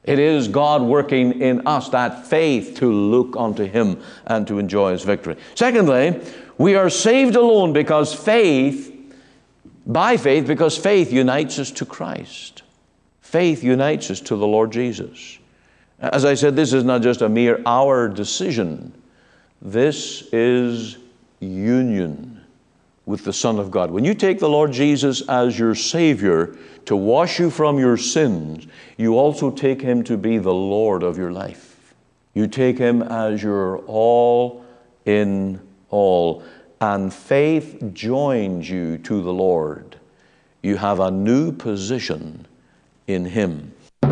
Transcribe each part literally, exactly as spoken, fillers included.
It is God working in us that faith to look unto Him and to enjoy His victory. Secondly, we are saved alone because faith, by faith, because faith unites us to Christ. Faith unites us to the Lord Jesus. As I said, this is not just a mere our decision. This is union with the Son of God. When you take the Lord Jesus as your Savior to wash you from your sins, you also take Him to be the Lord of your life. You take Him as your all in all. And faith joins you to the Lord. You have a new position in Him.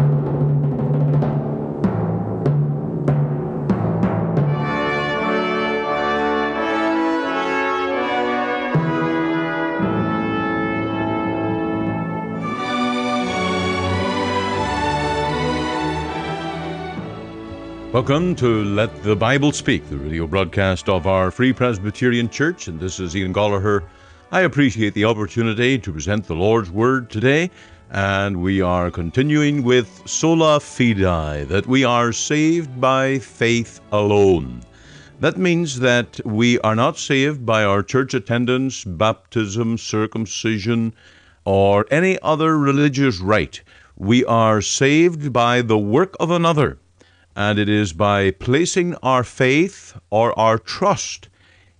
Welcome to Let the Bible Speak, the radio broadcast of our Free Presbyterian Church, and this is Ian Gollaher. I appreciate the opportunity to present the Lord's Word today, and we are continuing with Sola Fide, that we are saved by faith alone. That means that we are not saved by our church attendance, baptism, circumcision, or any other religious rite. We are saved by the work of another. And it is by placing our faith or our trust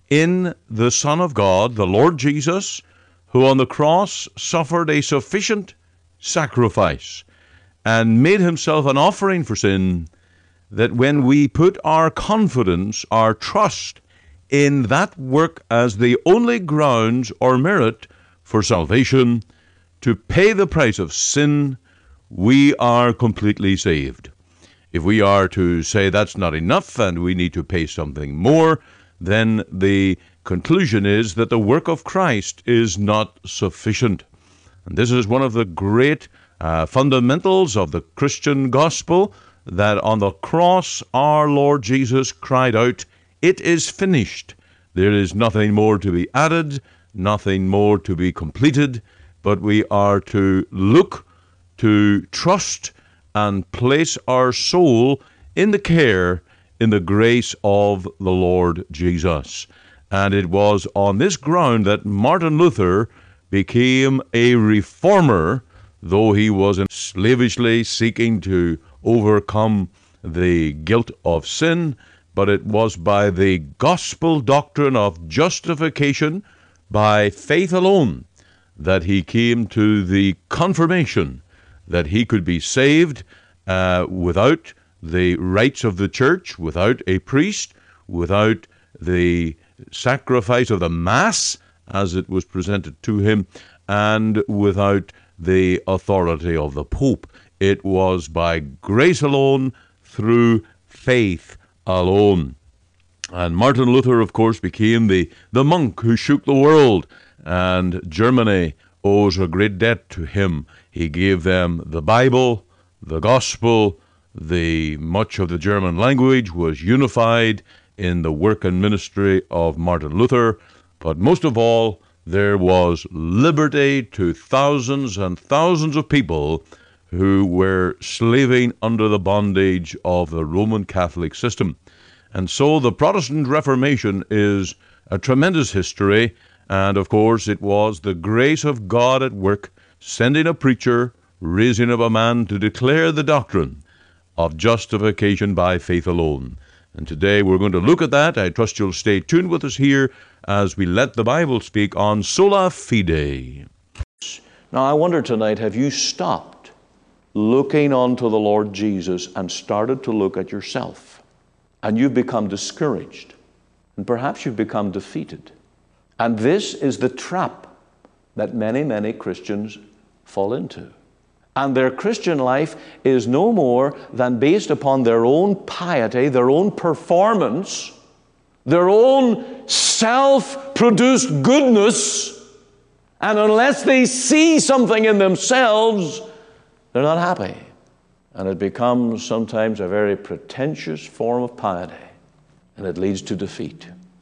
in the Son of God, the Lord Jesus, who on the cross suffered a sufficient sacrifice and made Himself an offering for sin, that when we put our confidence, our trust in that work as the only grounds or merit for salvation, to pay the price of sin, we are completely saved. If we are to say that's not enough and we need to pay something more, then the conclusion is that the work of Christ is not sufficient. And this is one of the great uh, fundamentals of the Christian gospel, that on the cross our Lord Jesus cried out, "It is finished." There is nothing more to be added, nothing more to be completed, but we are to look, to trust, and place our soul in the care, in the grace of the Lord Jesus. And it was on this ground that Martin Luther became a reformer, though he was slavishly seeking to overcome the guilt of sin. But it was by the gospel doctrine of justification by faith alone that he came to the confirmation that he could be saved uh, without the rites of the church, without a priest, without the sacrifice of the Mass as it was presented to him, and without the authority of the Pope. It was by grace alone, through faith alone. And Martin Luther, of course, became the, the monk who shook the world, and Germany owes a great debt to him. He gave them the Bible, the gospel. The much of the German language was unified in the work and ministry of Martin Luther. But most of all, there was liberty to thousands and thousands of people who were slaving under the bondage of the Roman Catholic system. And so the Protestant Reformation is a tremendous history. And of course, it was the grace of God at work, sending a preacher, raising up a man to declare the doctrine of justification by faith alone. And today we're going to look at that. I trust you'll stay tuned with us here as we let the Bible speak on Sola Fide. Now, I wonder tonight, have you stopped looking unto the Lord Jesus and started to look at yourself? And you've become discouraged. And perhaps you've become defeated. And this is the trap that many, many Christians fall into. And their Christian life is no more than based upon their own piety, their own performance, their own self-produced goodness. And unless they see something in themselves, they're not happy. And it becomes sometimes a very pretentious form of piety. And it leads to defeat.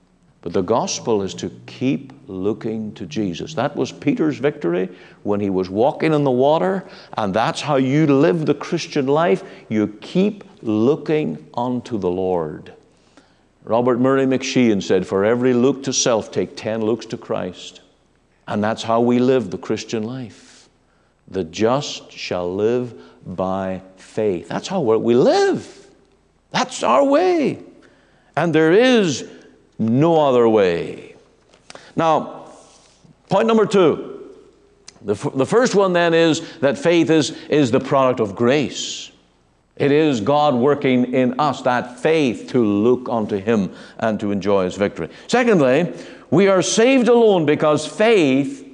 But the gospel is to keep looking to Jesus. That was Peter's victory when he was walking in the water, and that's how you live the Christian life. You keep looking unto the Lord. Robert Murray McSheen said, for every look to self, take ten looks to Christ. And that's how we live the Christian life. The just shall live by faith. That's how we live. That's our way. And there is no other way. Now, point number two. The, f- the first one then is that faith is, is the product of grace. It is God working in us, that faith to look unto Him and to enjoy His victory. Secondly, we are saved alone because faith,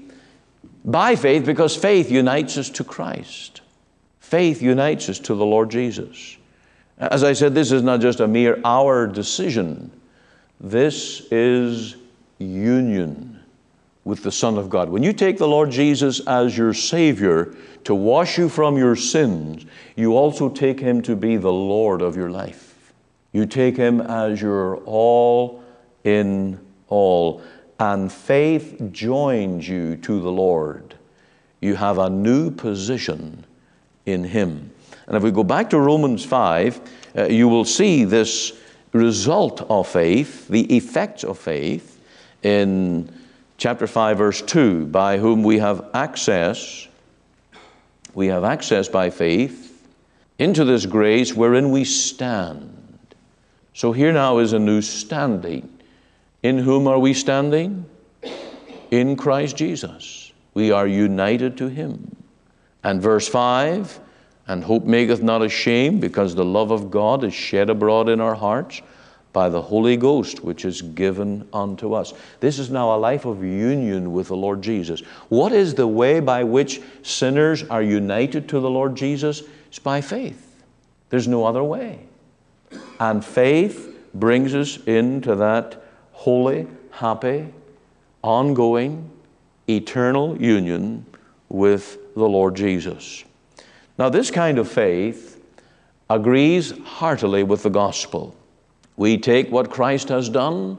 by faith, because faith unites us to Christ. Faith unites us to the Lord Jesus. As I said, this is not just a mere our decision. This is union with the Son of God. When you take the Lord Jesus as your Savior to wash you from your sins, you also take Him to be the Lord of your life. You take Him as your all in all. And faith joins you to the Lord. You have a new position in Him. And if we go back to Romans five, uh, you will see this result of faith, the effects of faith, in chapter five, verse two, by whom we have access, we have access by faith into this grace wherein we stand. So here now is a new standing. In whom are we standing? In Christ Jesus. We are united to Him. And verse five, and hope maketh not ashamed, because the love of God is shed abroad in our hearts by the Holy Ghost, which is given unto us. This is now a life of union with the Lord Jesus. What is the way by which sinners are united to the Lord Jesus? It's by faith. There's no other way. And faith brings us into that holy, happy, ongoing, eternal union with the Lord Jesus. Now, this kind of faith agrees heartily with the gospel. We take what Christ has done,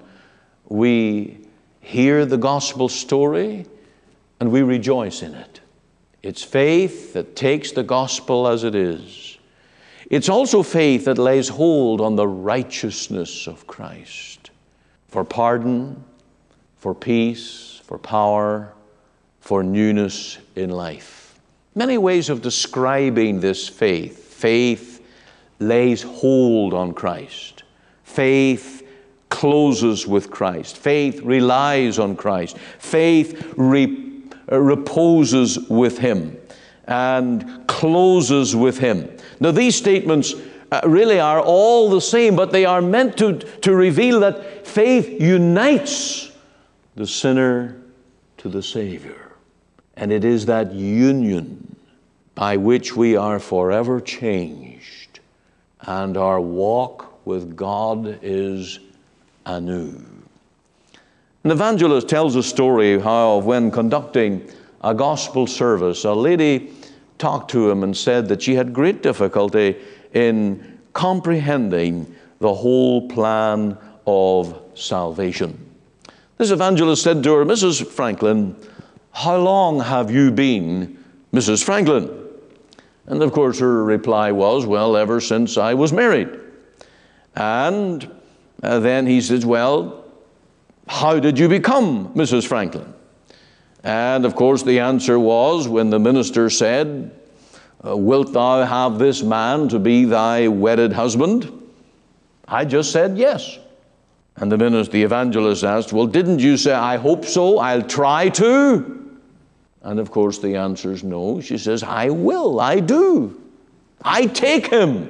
we hear the gospel story, and we rejoice in it. It's faith that takes the gospel as it is. It's also faith that lays hold on the righteousness of Christ for pardon, for peace, for power, for newness in life. Many ways of describing this faith. Faith lays hold on Christ. Faith closes with Christ. Faith relies on Christ. Faith re- reposes with Him and closes with Him. Now, these statements uh, really are all the same, but they are meant to, to reveal that faith unites the sinner to the Savior. And it is that union by which we are forever changed, and our walk with God is anew. An evangelist tells a story how when conducting a gospel service, a lady talked to him and said that she had great difficulty in comprehending the whole plan of salvation. This evangelist said to her, "Missus Franklin, how long have you been Missus Franklin?" And of course her reply was, "Well, ever since I was married." And uh, then he says, "Well, how did you become Missus Franklin?" And of course the answer was, when the minister said, uh, "Wilt thou have this man to be thy wedded husband?" I just said yes. And the minister, the evangelist asked, "Well, didn't you say, 'I hope so, I'll try to'?" And of course the answer is no. She says, "I will, I do. I take him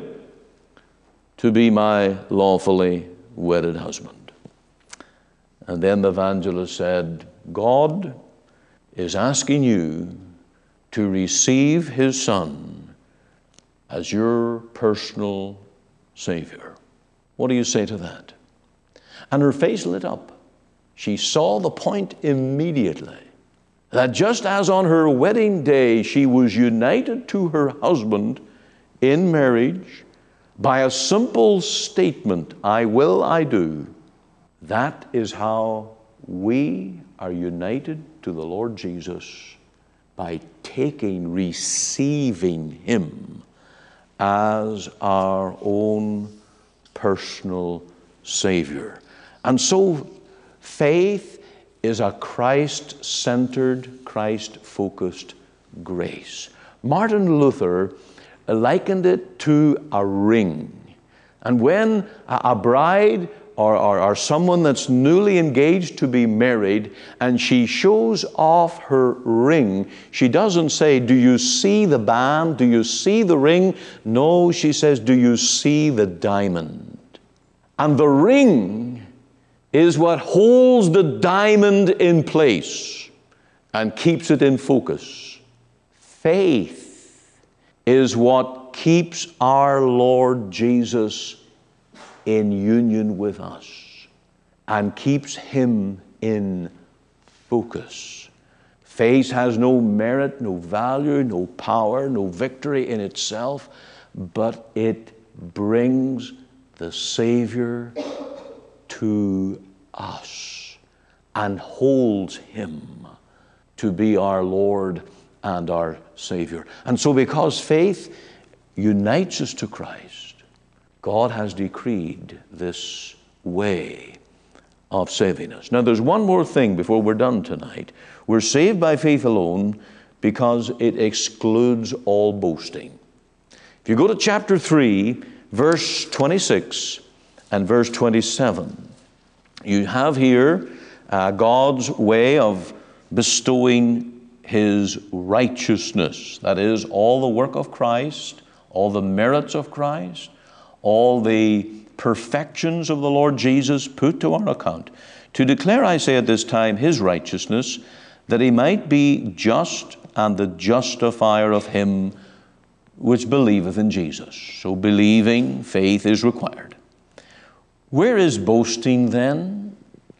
to be my lawfully wedded husband." And then the evangelist said, "God is asking you to receive His Son as your personal Savior. What do you say to that?" And her face lit up. She saw the point immediately, that just as on her wedding day she was united to her husband in marriage by a simple statement, "I will, I do," That is how we are united to the Lord Jesus, by taking, receiving Him as our own personal Savior. And so faith is a Christ-centered, Christ-focused grace. Martin Luther likened it to a ring. And when a bride or, or, or someone that's newly engaged to be married, and she shows off her ring, she doesn't say, "Do you see the band? Do you see the ring?" No, she says, "Do you see the diamond?" And the ring is what holds the diamond in place and keeps it in focus. Faith is what keeps our Lord Jesus in union with us and keeps Him in focus. Faith has no merit, no value, no power, no victory in itself, but it brings the Savior to us and holds Him to be our Lord and our Savior. And so because faith unites us to Christ, God has decreed this way of saving us. Now there's one more thing before we're done tonight. We're saved by faith alone because it excludes all boasting. If you go to chapter three, verse twenty-six and verse twenty-seven, you have here uh, God's way of bestowing His righteousness. That is, all the work of Christ, all the merits of Christ, all the perfections of the Lord Jesus put to our account, to declare, I say at this time, His righteousness, that He might be just and the justifier of him which believeth in Jesus. So believing, faith is required. Where is boasting then?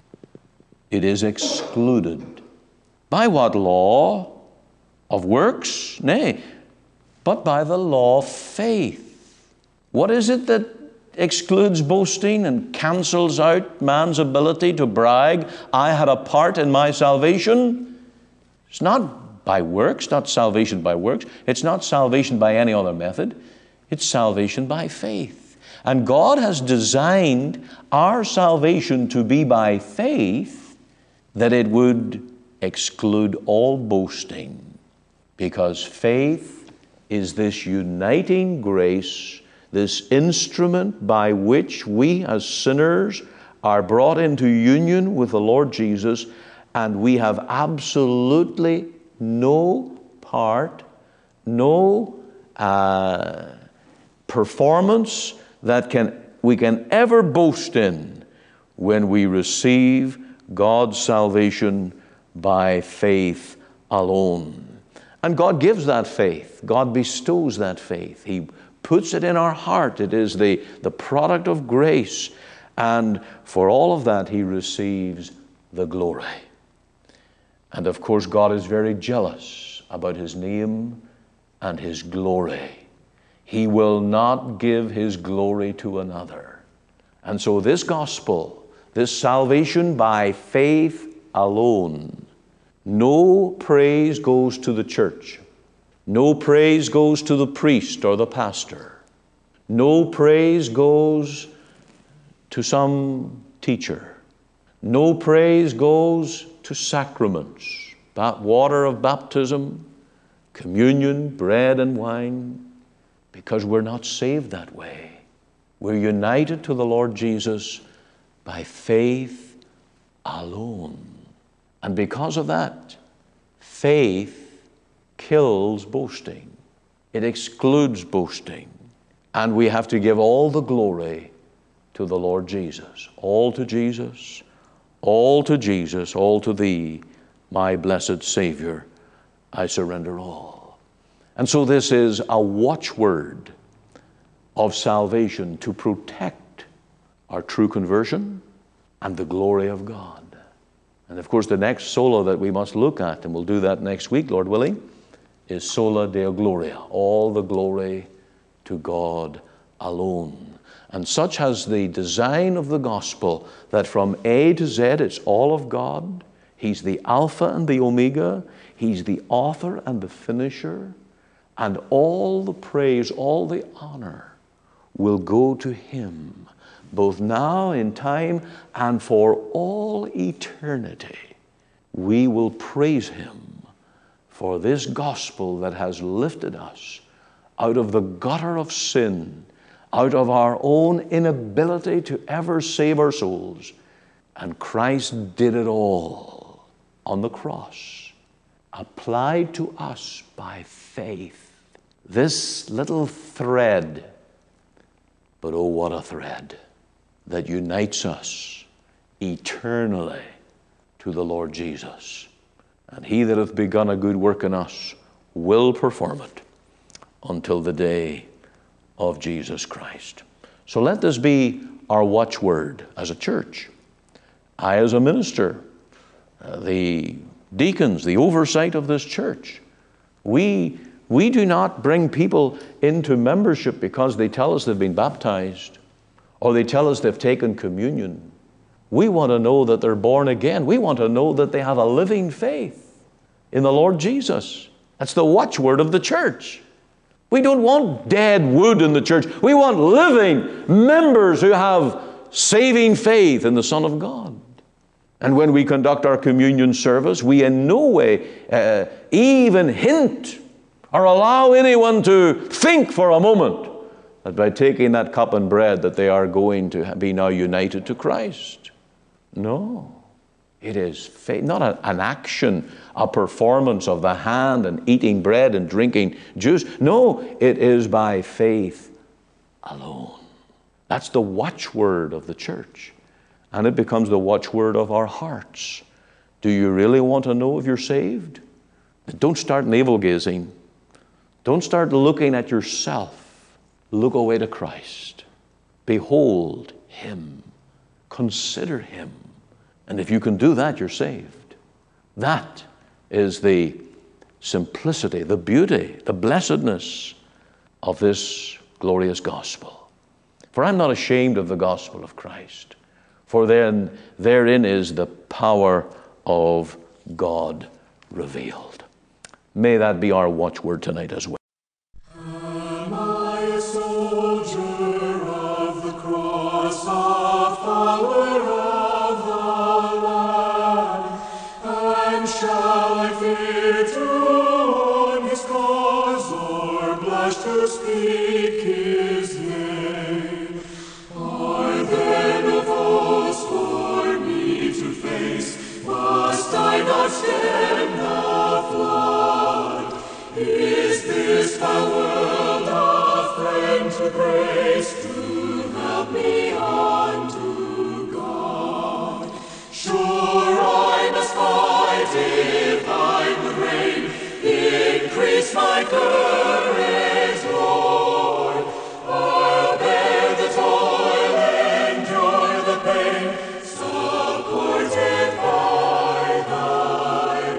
It is excluded. By what law? Of works? Nay, but by the law of faith. What is it that excludes boasting and cancels out man's ability to brag? I had a part in my salvation. It's not by works, not salvation by works. It's not salvation by any other method. It's salvation by faith. And God has designed our salvation to be by faith, that it would exclude all boasting, because faith is this uniting grace, this instrument by which we as sinners are brought into union with the Lord Jesus, and we have absolutely no part, no uh, performance that can we can ever boast in when we receive God's salvation by faith alone. And God gives that faith. God bestows that faith. He puts it in our heart. It is the, the product of grace. And for all of that, He receives the glory. And of course, God is very jealous about His name and His glory. He will not give His glory to another. And so this gospel, this salvation by faith alone, no praise goes to the church. No praise goes to the priest or the pastor. No praise goes to some teacher. No praise goes to sacraments, water of baptism, communion, bread and wine, because we're not saved that way. We're united to the Lord Jesus by faith alone. And because of that, faith kills boasting. It excludes boasting. And we have to give all the glory to the Lord Jesus. All to Jesus, all to Jesus, all to Thee, my blessed Savior, I surrender all. And so this is a watchword of salvation to protect our true conversion and the glory of God. And of course, the next sola that we must look at, and we'll do that next week, Lord willing, is sola Deo Gloria, all the glory to God alone. And such has the design of the gospel that from A to Z it's all of God. He's the Alpha and the Omega. He's the author and the finisher. And all the praise, all the honor will go to Him, both now in time and for all eternity. We will praise Him for this gospel that has lifted us out of the gutter of sin, out of our own inability to ever save our souls. And Christ did it all on the cross, applied to us by faith. This little thread, but oh, what a thread that unites us eternally to the Lord Jesus. And He that hath begun a good work in us will perform it until the day of Jesus Christ. So let this be our watchword as a church. I as a minister, uh, the deacons, the oversight of this church, we, we do not bring people into membership because they tell us they've been baptized or they tell us they've taken communion. We want to know that they're born again. We want to know that they have a living faith in the Lord Jesus. That's the watchword of the church. We don't want dead wood in the church. We want living members who have saving faith in the Son of God. And when we conduct our communion service, we in no way uh, even hint or allow anyone to think for a moment that by taking that cup and bread that they are going to be now united to Christ. No. It is faith, not a, an action, a performance of the hand and eating bread and drinking juice. No, it is by faith alone. That's the watchword of the church. And it becomes the watchword of our hearts. Do you really want to know if you're saved? Don't start navel-gazing. Don't start looking at yourself. Look away to Christ. Behold Him. Consider Him. And if you can do that, you're saved. That is the simplicity, the beauty, the blessedness of this glorious gospel. For I'm not ashamed of the gospel of Christ, for then therein is the power of God revealed. May that be our watchword tonight as well. Am I a soldier of the cross, a follower of the Lamb? And shall I fear to own His cause, or blush to speak His name? Are there no foes for me to face? Must I not stem the flood? Is this my world a friend to grace, to help me unto God? Sure I must fight if I would reign. Increase my courage, Lord. I'll bear the toil, endure the pain, supported by Thy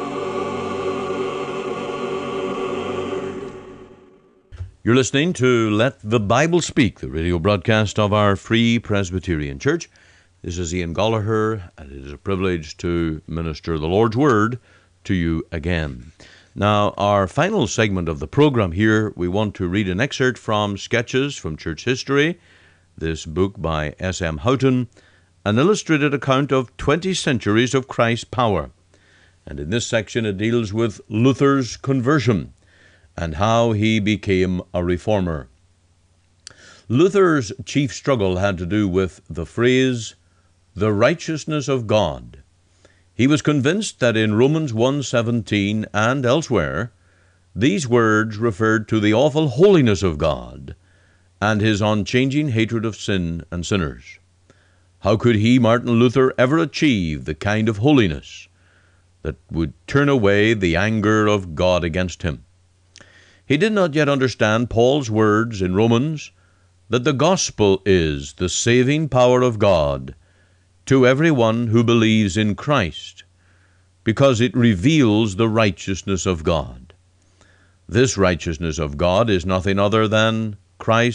word. You're listening to Let the Bible Speak, the radio broadcast of our Free Presbyterian Church. This is Ian Gollaher, and it is a privilege to minister the Lord's Word to you again. Now, our final segment of the program here, we want to read an excerpt from Sketches from Church History, this book by S M Houghton, an illustrated account of twenty centuries of Christ's power. And in this section it deals with Luther's conversion and how he became a reformer. Luther's chief struggle had to do with the phrase, the righteousness of God. He was convinced that in Romans one seventeen and elsewhere, these words referred to the awful holiness of God and His unchanging hatred of sin and sinners. How could he, Martin Luther, ever achieve the kind of holiness that would turn away the anger of God against him? He did not yet understand Paul's words in Romans that the gospel is the saving power of God to everyone who believes in Christ, because it reveals the righteousness of God. This righteousness of God is nothing other than Christ's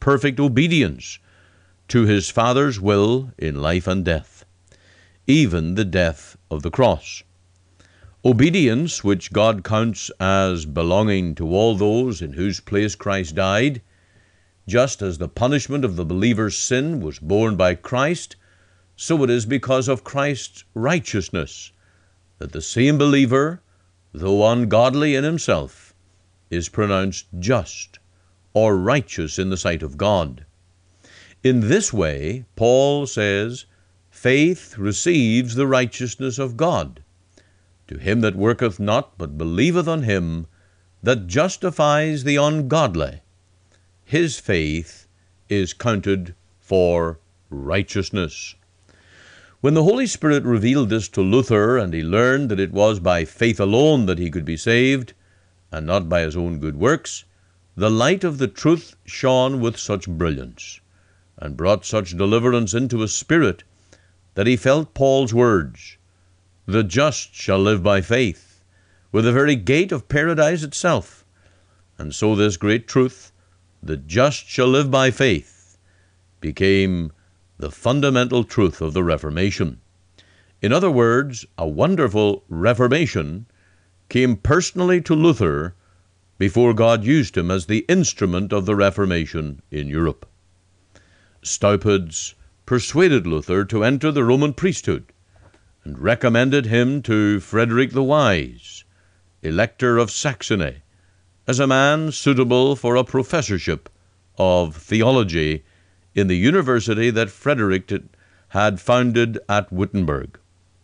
perfect obedience to his Father's will in life and death, even the death of the cross. Obedience, which God counts as belonging to all those in whose place Christ died, just as the punishment of the believer's sin was borne by Christ, so it is because of Christ's righteousness that the same believer, though ungodly in himself, is pronounced just or righteous in the sight of God. In this way, Paul says, faith receives the righteousness of God. To him that worketh not, but believeth on him that justifies the ungodly, his faith is counted for righteousness. When the Holy Spirit revealed this to Luther, and he learned that it was by faith alone that he could be saved, and not by his own good works, the light of the truth shone with such brilliance, and brought such deliverance into his spirit, that he felt Paul's words, "The just shall live by faith," with the very gate of paradise itself. And so this great truth, "The just shall live by faith," became the fundamental truth of the Reformation. In other words, a wonderful reformation came personally to Luther before God used him as the instrument of the Reformation in Europe. Staupitz persuaded Luther to enter the Roman priesthood and recommended him to Frederick the Wise, Elector of Saxony, as a man suitable for a professorship of theology in the university that Frederick had founded at Wittenberg.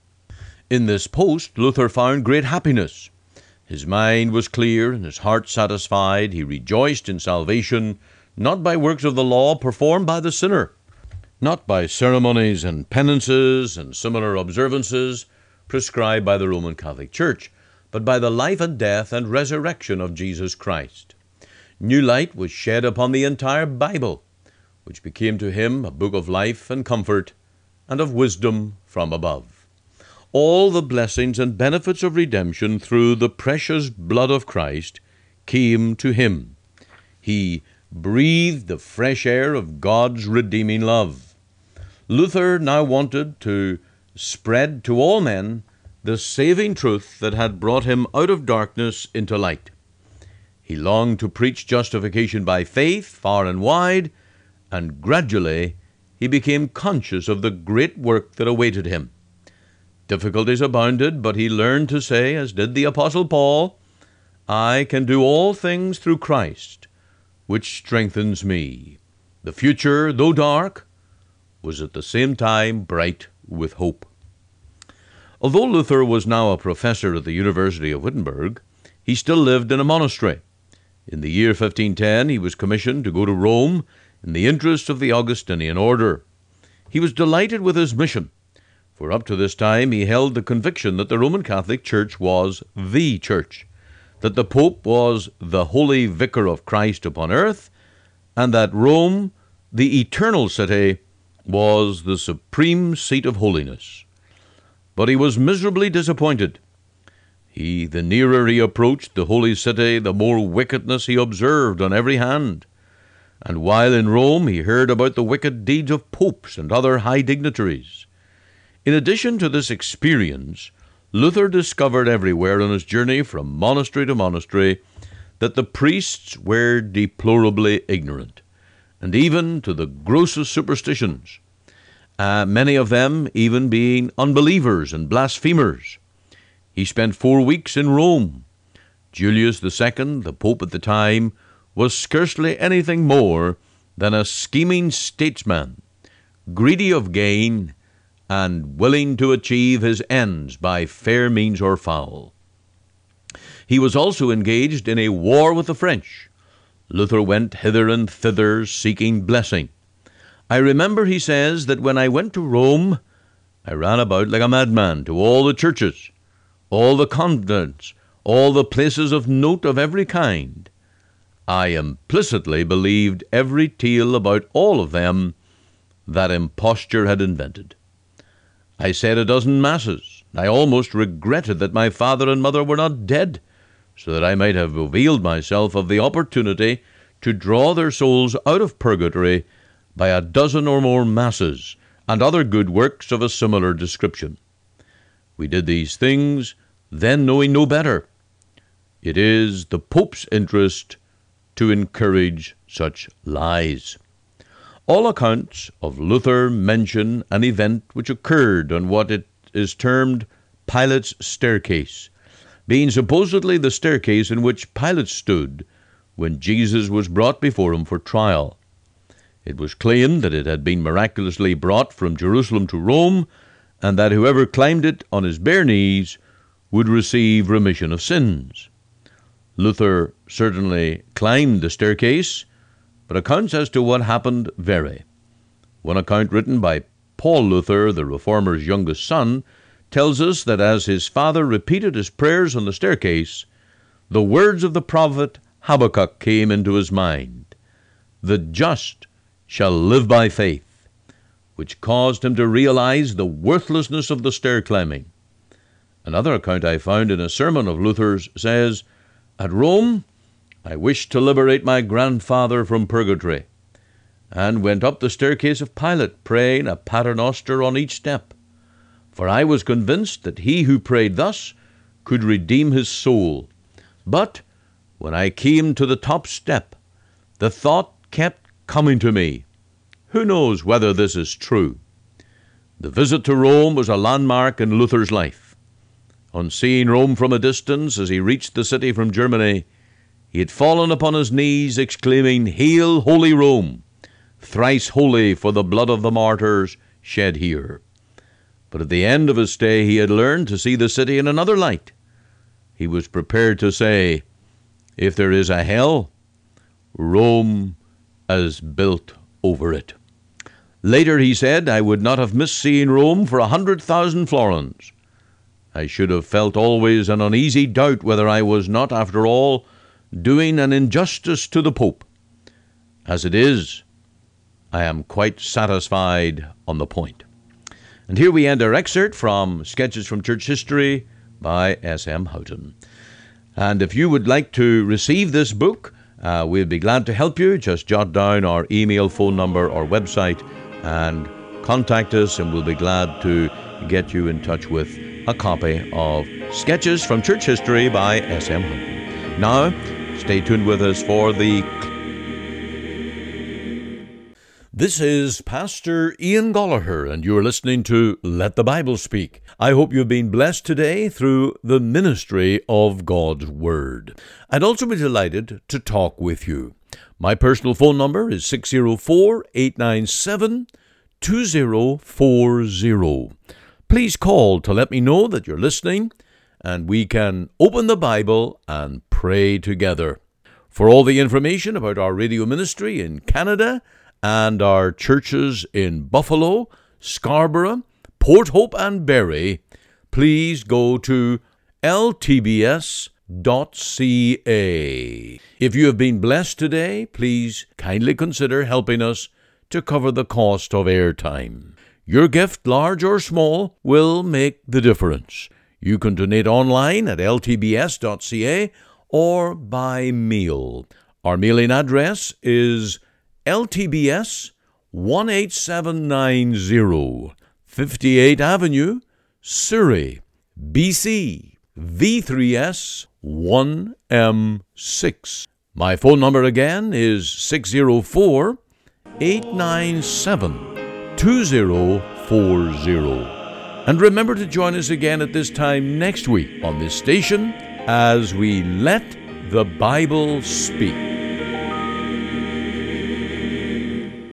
In this post, Luther found great happiness. His mind was clear and his heart satisfied. He rejoiced in salvation, not by works of the law performed by the sinner, not by ceremonies and penances and similar observances prescribed by the Roman Catholic Church, but by the life and death and resurrection of Jesus Christ. New light was shed upon the entire Bible, which became to him a book of life and comfort and of wisdom from above. All the blessings and benefits of redemption through the precious blood of Christ came to him. He breathed the fresh air of God's redeeming love. Luther now wanted to spread to all men the saving truth that had brought him out of darkness into light. He longed to preach justification by faith far and wide, and gradually he became conscious of the great work that awaited him. Difficulties abounded, but he learned to say, as did the Apostle Paul, "I can do all things through Christ, which strengthens me." The future, though dark, was at the same time bright with hope. Although Luther was now a professor at the University of Wittenberg, he still lived in a monastery. In the year fifteen ten, he was commissioned to go to Rome in the interest of the Augustinian order. He was delighted with his mission, for up to this time he held the conviction that the Roman Catholic Church was the Church, that the Pope was the holy vicar of Christ upon earth, and that Rome, the eternal city, was the supreme seat of holiness. But he was miserably disappointed. He, the nearer he approached the holy city, the more wickedness he observed on every hand. And while in Rome, he heard about the wicked deeds of popes and other high dignitaries. In addition to this experience, Luther discovered everywhere on his journey from monastery to monastery that the priests were deplorably ignorant, and even to the grossest superstitions, uh, many of them even being unbelievers and blasphemers. He spent four weeks in Rome. Julius the Second, the Pope at the time, was scarcely anything more than a scheming statesman, greedy of gain, and willing to achieve his ends by fair means or foul. He was also engaged in a war with the French. Luther went hither and thither seeking blessing. "I remember," he says, "that when I went to Rome, I ran about like a madman to all the churches, all the convents, all the places of note of every kind. I implicitly believed every tale about all of them that imposture had invented. I said a dozen masses. I almost regretted that my father and mother were not dead, so that I might have availed myself of the opportunity to draw their souls out of purgatory by a dozen or more masses and other good works of a similar description. We did these things, then knowing no better. It is the Pope's interest to encourage such lies. All accounts of Luther mention an event which occurred on what it is termed Pilate's staircase, being supposedly the staircase in which Pilate stood when Jesus was brought before him for trial. It was claimed that it had been miraculously brought from Jerusalem to Rome, and that whoever climbed it on his bare knees would receive remission of sins. Luther certainly climbed the staircase, but accounts as to what happened vary. One account written by Paul Luther, the Reformer's youngest son, tells us that as his father repeated his prayers on the staircase, the words of the prophet Habakkuk came into his mind, "The just shall live by faith," which caused him to realize the worthlessness of the stair climbing. Another account I found in a sermon of Luther's says, "At Rome, I wished to liberate my grandfather from purgatory, and went up the staircase of Pilate, praying a paternoster on each step. For I was convinced that he who prayed thus could redeem his soul. But when I came to the top step, the thought kept coming to me, who knows whether this is true?" The visit to Rome was a landmark in Luther's life. On seeing Rome from a distance as he reached the city from Germany, he had fallen upon his knees, exclaiming, "Hail, Holy Rome, thrice holy for the blood of the martyrs shed here." But at the end of his stay he had learned to see the city in another light. He was prepared to say, "If there is a hell, Rome is built over it." Later he said, "I would not have missed seeing Rome for a hundred thousand florins. I should have felt always an uneasy doubt whether I was not, after all, doing an injustice to the Pope. As it is, I am quite satisfied on the point." And here we end our excerpt from Sketches from Church History by S M Houghton. And if you would like to receive this book, uh, we'll be glad to help you. Just jot down our email, phone number, or website, and contact us, and we'll be glad to get you in touch with a copy of Sketches from Church History by S M Houghton. Now, stay tuned with us for the... This is Pastor Ian Gollaher, and you're listening to Let the Bible Speak. I hope you've been blessed today through the ministry of God's Word. I'd also be delighted to talk with you. My personal phone number is six oh four, eight nine seven, two oh four oh. Please call to let me know that you're listening, and we can open the Bible and pray together. For all the information about our radio ministry in Canada and our churches in Buffalo, Scarborough, Port Hope, and Barrie, please go to L T B S dot C A. If you have been blessed today, please kindly consider helping us to cover the cost of airtime. Your gift, large or small, will make the difference. You can donate online at L T B S dot C A or by mail. Our mailing address is L T B S one eight seven nine zero, fifty-eighth Avenue, Surrey, B C, V three S one M six. My phone number again is six oh four, eight nine seven, two oh four oh. And remember to join us again at this time next week on this station as we let the Bible speak.